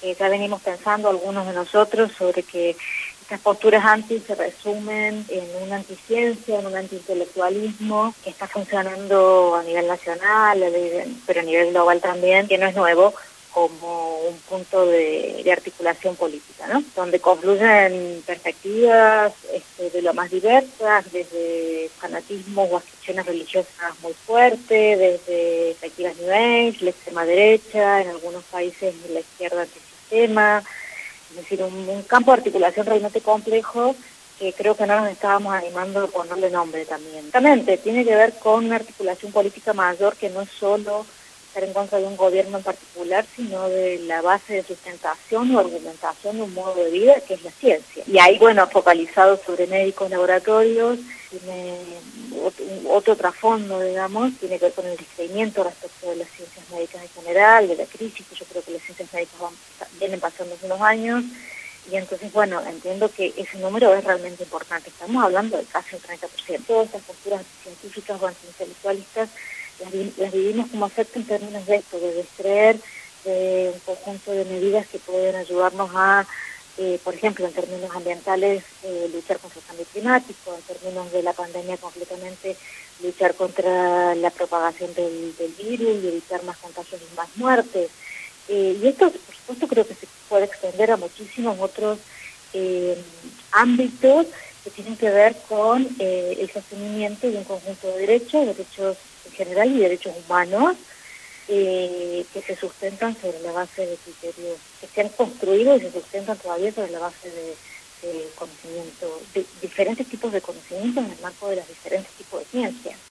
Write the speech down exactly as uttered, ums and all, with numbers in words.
que ya venimos pensando algunos de nosotros sobre que estas posturas anti se resumen en una anticiencia, en un antiintelectualismo que está funcionando a nivel nacional, pero a nivel global también, que no es nuevo, como un punto de, de articulación política, ¿no? Donde confluyen perspectivas este, de lo más diversas, desde fanatismos o aficiones religiosas muy fuertes, desde perspectivas New Age, la extrema derecha, en algunos países la izquierda antisistema, es decir, un, un campo de articulación realmente complejo que creo que no nos estábamos animando a ponerle nombre también. Exactamente, tiene que ver con una articulación política mayor que no es solo estar en contra de un gobierno en particular, sino de la base de sustentación o argumentación de un modo de vida que es la ciencia. Y ahí, bueno, focalizado sobre médicos, laboratorios, tiene otro, otro trasfondo, digamos, tiene que ver con el discernimiento respecto de las ciencias médicas en general, de la crisis, que yo creo que las ciencias médicas van, vienen pasando hace unos años, y entonces, bueno, entiendo que ese número es realmente importante. Estamos hablando de casi un treinta por ciento. Todas estas posturas científicas o antiintelectualistas Las, las vivimos como afecto en términos de esto, de descreer de un conjunto de medidas que pueden ayudarnos a, eh, por ejemplo, en términos ambientales, eh, luchar contra el cambio climático, en términos de la pandemia completamente luchar contra la propagación del, del virus y evitar más contagios y más muertes. Eh, y esto, por supuesto, creo que se puede extender a muchísimos otros eh, ámbitos que tienen que ver con eh, el sostenimiento de un conjunto de derechos, derechos en general y derechos humanos, eh, que se sustentan sobre la base de criterios, que se han construido y se sustentan todavía sobre la base de, de conocimiento, de diferentes tipos de conocimientos en el marco de los diferentes tipos de ciencias.